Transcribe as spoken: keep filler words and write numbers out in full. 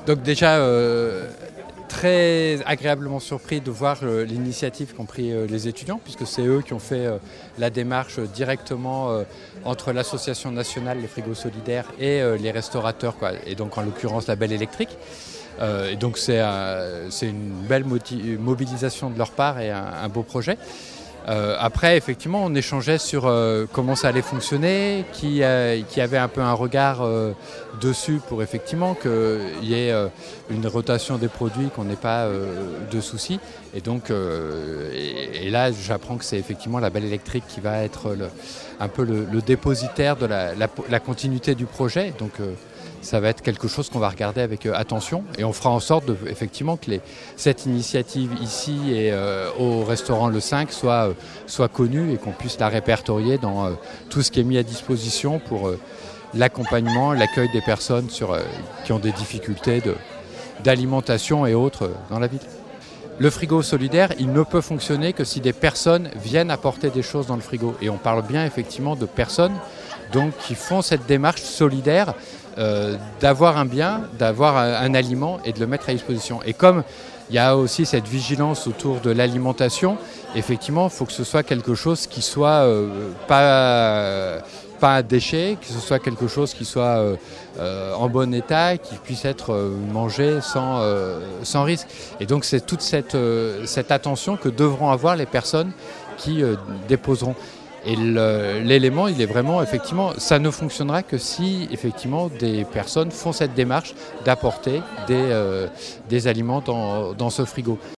Donc déjà, euh, très agréablement surpris de voir euh, l'initiative qu'ont pris euh, les étudiants, puisque c'est eux qui ont fait euh, la démarche directement euh, entre l'association nationale, les frigos solidaires, et euh, les restaurateurs, quoi. Et donc en l'occurrence la Belle Électrique. Euh, et donc c'est euh, une belle mobilisation de leur part et un, un beau projet. Euh, après, effectivement, on échangeait sur euh, comment ça allait fonctionner, qui, euh, qui avait un peu un regard euh, dessus pour effectivement qu'il y ait euh, une rotation des produits, qu'on n'ait pas euh, de soucis. Et donc, euh, et, et là, j'apprends que c'est effectivement la Belle Électrique qui va être le, un peu le, le dépositaire de la, la, la continuité du projet. Donc, euh, ça va être quelque chose qu'on va regarder avec euh, attention et on fera en sorte de, effectivement que les, cette initiative ici et euh, au restaurant Le cinq soit, euh, soit connue et qu'on puisse la répertorier dans euh, tout ce qui est mis à disposition pour euh, l'accompagnement, l'accueil des personnes sur, euh, qui ont des difficultés de, d'alimentation et autres euh, dans la ville. Le frigo solidaire, il ne peut fonctionner que si des personnes viennent apporter des choses dans le frigo. Et on parle bien effectivement de personnes donc, qui font cette démarche solidaire euh, d'avoir un bien, d'avoir un, un aliment et de le mettre à disposition. Et comme il y a aussi cette vigilance autour de l'alimentation, effectivement, il faut que ce soit quelque chose qui soit euh, pas... pas un déchet, que ce soit quelque chose qui soit euh, euh, en bon état, qui puisse être euh, mangé sans, euh, sans risque. Et donc c'est toute cette, euh, cette attention que devront avoir les personnes qui euh, déposeront. Et l'élément, il est vraiment, effectivement, ça ne fonctionnera que si, effectivement, des personnes font cette démarche d'apporter des, euh, des aliments dans, dans ce frigo.